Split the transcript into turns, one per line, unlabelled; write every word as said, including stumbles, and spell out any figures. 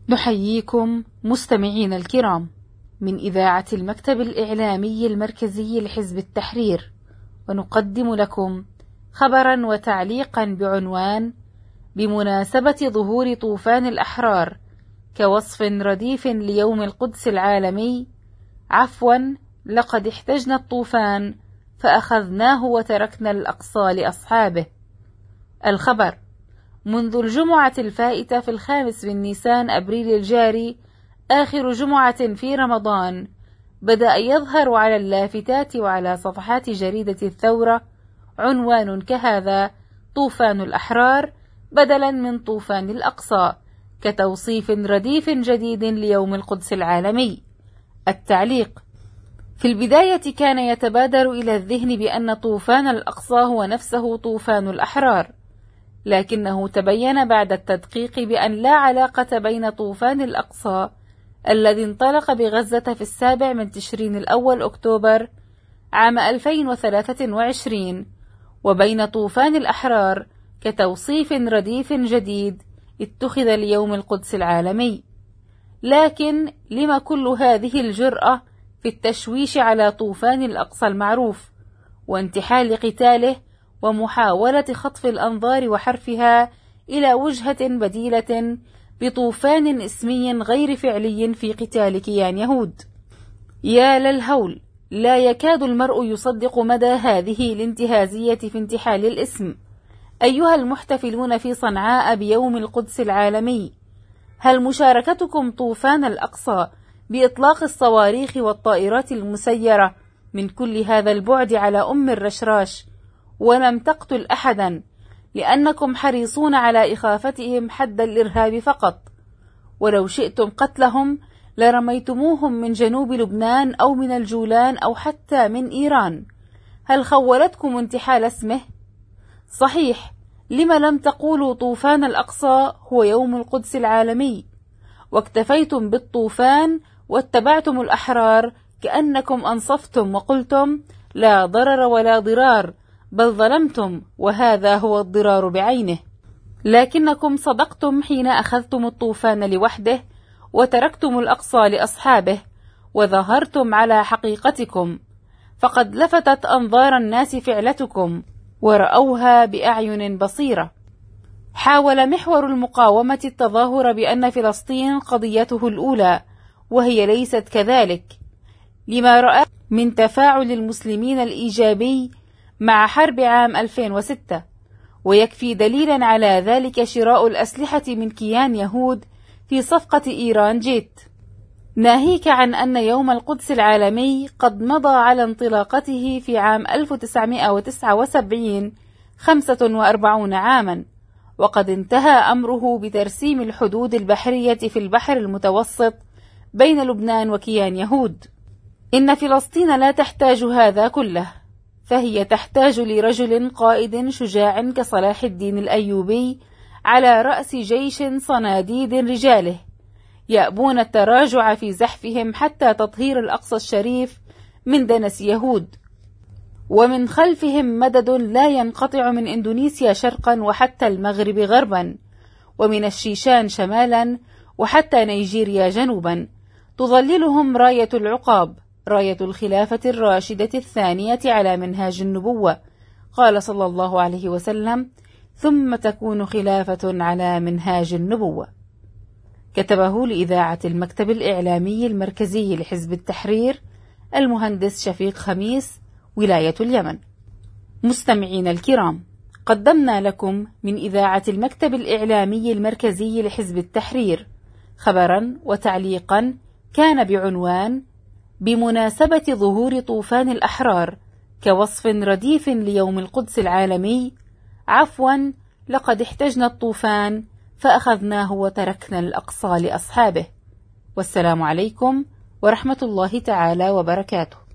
نحييكم مستمعين الكرام من إذاعة المكتب الإعلامي المركزي لحزب التحرير، ونقدم لكم خبرا وتعليقا بعنوان: بمناسبة ظهور طوفان الأحرار كوصف رديف ليوم القدس العالمي، عفوا لقد احتجنا الطوفان فأخذناه وتركنا الأقصى لأصحابه. الخبر: منذ الجمعة الفائتة في الخامس من نيسان أبريل الجاري، آخر جمعة في رمضان، بدأ يظهر على اللافتات وعلى صفحات جريدة الثورة عنوان كهذا: طوفان الأحرار بدلا من طوفان الأقصى، كتوصيف رديف جديد ليوم القدس العالمي. التعليق: في البداية كان يتبادر إلى الذهن بأن طوفان الأقصى هو نفسه طوفان الأحرار، لكنه تبين بعد التدقيق بأن لا علاقة بين طوفان الأقصى الذي انطلق بغزة في السابع من تشرين الأول أكتوبر عام ألفين وثلاثة وعشرين وبين طوفان الأحرار كتوصيف رديف جديد اتخذ ليوم القدس العالمي. لكن لما كل هذه الجرأة في التشويش على طوفان الأقصى المعروف وانتحال قتاله ومحاولة خطف الأنظار وحرفها إلى وجهة بديلة بطوفان اسمي غير فعلي في قتال كيان يهود؟ يا للهول، لا يكاد المرء يصدق مدى هذه الانتهازية في انتحال الاسم. أيها المحتفلون في صنعاء بيوم القدس العالمي، هل مشاركتكم طوفان الأقصى بإطلاق الصواريخ والطائرات المسيرة من كل هذا البعد على أم الرشراش ولم تقتل أحدا لأنكم حريصون على إخافتهم حد الإرهاب فقط؟ ولو شئتم قتلهم لرميتموهم من جنوب لبنان أو من الجولان أو حتى من إيران. هل خولتكم انتحال اسمه؟ صحيح، لما لم تقولوا طوفان الأقصى هو يوم القدس العالمي، واكتفيتم بالطوفان واتبعتم الأحرار كأنكم أنصفتم وقلتم لا ضرر ولا ضرار، بل ظلمتم وهذا هو الضرار بعينه. لكنكم صدقتم حين أخذتم الطوفان لوحده وتركتم الأقصى لأصحابه وظهرتم على حقيقتكم، فقد لفتت أنظار الناس فعلتكم ورأوها بأعين بصيرة. حاول محور المقاومة التظاهر بأن فلسطين قضيته الأولى، وهي ليست كذلك، لما رأى من تفاعل المسلمين الإيجابي مع حرب عام ألفين وستة، ويكفي دليلا على ذلك شراء الأسلحة من كيان يهود في صفقة إيران جيت، ناهيك عن أن يوم القدس العالمي قد مضى على انطلاقته في عام ألف وتسعمائة وتسعة وسبعين خمسة وأربعين عاما، وقد انتهى أمره بترسيم الحدود البحرية في البحر المتوسط بين لبنان وكيان يهود. إن فلسطين لا تحتاج هذا كله، فهي تحتاج لرجل قائد شجاع كصلاح الدين الأيوبي على رأس جيش صناديد رجاله يأبون التراجع في زحفهم حتى تطهير الأقصى الشريف من دنس يهود، ومن خلفهم مدد لا ينقطع من إندونيسيا شرقا وحتى المغرب غربا، ومن الشيشان شمالا وحتى نيجيريا جنوبا، تظللهم راية العقاب، راية الخلافة الراشدة الثانية على منهاج النبوة، قال صلى الله عليه وسلم: ثم تكون خلافة على منهاج النبوة. كتبه لإذاعة المكتب الإعلامي المركزي لحزب التحرير المهندس شفيق خميس، ولاية اليمن. مستمعين الكرام، قدمنا لكم من إذاعة المكتب الإعلامي المركزي لحزب التحرير خبرا وتعليقا كان بعنوان: بمناسبة ظهور طوفان الأحرار كوصف رديف ليوم القدس العالمي، عفوا لقد احتجنا الطوفان فأخذناه وتركنا الأقصى لأصحابه. والسلام عليكم ورحمة الله تعالى وبركاته.